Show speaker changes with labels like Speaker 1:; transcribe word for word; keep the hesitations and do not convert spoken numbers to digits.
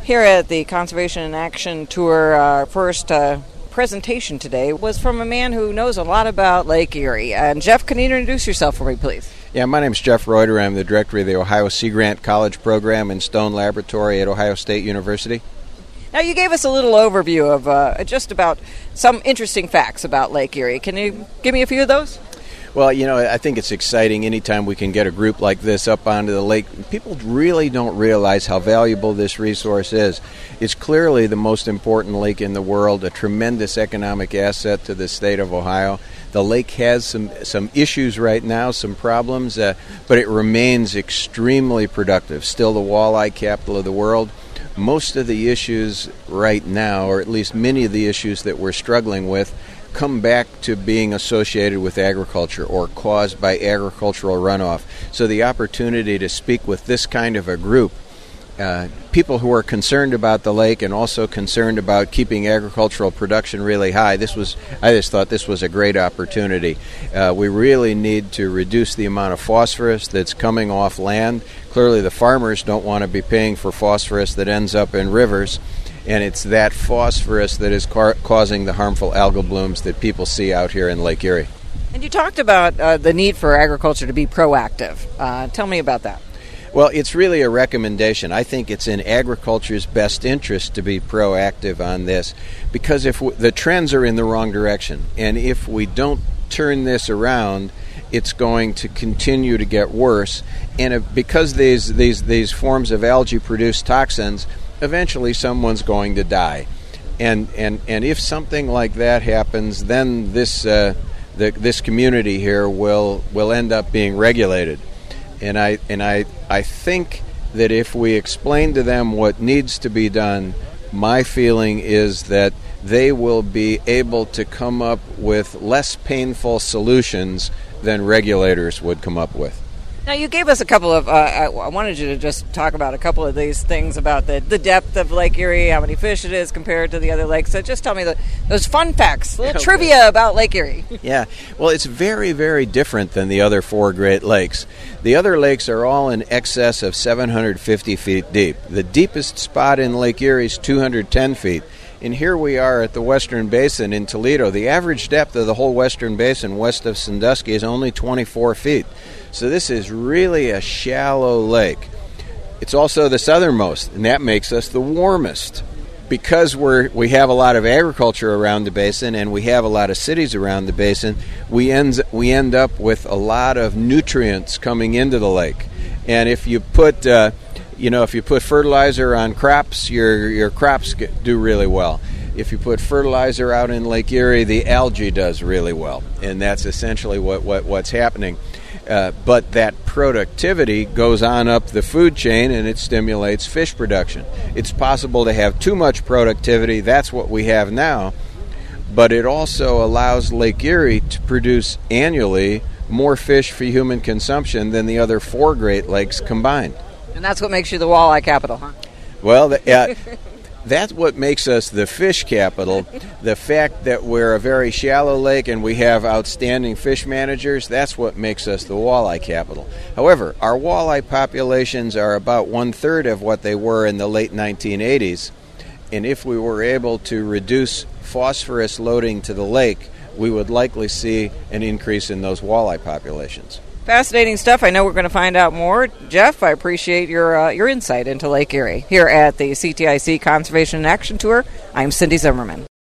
Speaker 1: Here at the Conservation in Action Tour, our first uh, presentation today was from a man who knows a lot about Lake Erie. And Jeff, can you introduce yourself for me, please?
Speaker 2: Yeah, my name is Jeff Reuter. I'm the director of the Ohio Sea Grant College Program and Stone Laboratory at Ohio State University.
Speaker 1: Now, you gave us a little overview of uh, just about some interesting facts about Lake Erie. Can you give me a few of those?
Speaker 2: Well, you know, I think it's exciting anytime we can get a group like this up onto the lake. People really don't realize how valuable this resource is. It's clearly the most important lake in the world, a tremendous economic asset to the state of Ohio. The lake has some, some issues right now, some problems, uh, but it remains extremely productive. Still the walleye capital of the world. Most of the issues right now, or at least many of the issues that we're struggling with, come back to being associated with agriculture or caused by agricultural runoff. So the opportunity to speak with this kind of a group, uh, people who are concerned about the lake and also concerned about keeping agricultural production really high, this was, I just thought this was a great opportunity. Uh, we really need to reduce the amount of phosphorus that's coming off land. Clearly the farmers don't want to be paying for phosphorus that ends up in rivers. And it's that phosphorus that is car- causing the harmful algal blooms that people see out here in Lake Erie.
Speaker 1: And you talked about uh, the need for agriculture to be proactive. Uh, tell me about that.
Speaker 2: Well, it's really a recommendation. I think it's in agriculture's best interest to be proactive on this because if w- the trends are in the wrong direction, and if we don't turn this around, it's going to continue to get worse. And if, because these, these, these forms of algae produce toxins, eventually someone's going to die. And and, and if something like that happens, then this uh, the, this community here will will end up being regulated. And I and I I think that if we explain to them what needs to be done, my feeling is that they will be able to come up with less painful solutions than regulators would come up with.
Speaker 1: Now, you gave us a couple of, uh, I, I wanted you to just talk about a couple of these things about the, the depth of Lake Erie, how many fish it is compared to the other lakes. So just tell me the, those fun facts, little okay. trivia about Lake Erie.
Speaker 2: Yeah, well, it's very, very different than the other four Great Lakes. The other lakes are all in excess of seven hundred fifty feet deep. The deepest spot in Lake Erie is two hundred ten feet. And here we are at the Western Basin in Toledo. The average depth of the whole Western Basin west of Sandusky is only twenty-four feet. So this is really a shallow lake. It's also the southernmost, and that makes us the warmest. Because we're, we have a lot of agriculture around the basin and we have a lot of cities around the basin, we end, we end up with a lot of nutrients coming into the lake. And if you put... Uh, You know, if you put fertilizer on crops, your your crops get, do really well. If you put fertilizer out in Lake Erie, the algae does really well, and that's essentially what, what what's happening. Uh, but that productivity goes on up the food chain, and it stimulates fish production. It's possible to have too much productivity. That's what we have now. But it also allows Lake Erie to produce annually more fish for human consumption than the other four Great Lakes combined.
Speaker 1: And that's what makes you the walleye capital, huh?
Speaker 2: Well, the, uh, that's what makes us the fish capital. The fact that we're a very shallow lake and we have outstanding fish managers, that's what makes us the walleye capital. However, our walleye populations are about one-third of what they were in the late nineteen eighties. And if we were able to reduce phosphorus loading to the lake, we would likely see an increase in those walleye populations.
Speaker 1: Fascinating stuff. I know we're going to find out more. Jeff, I appreciate your uh, your insight into Lake Erie. Here at the C T I C Conservation in Action Tour, I'm Cindy Zimmerman.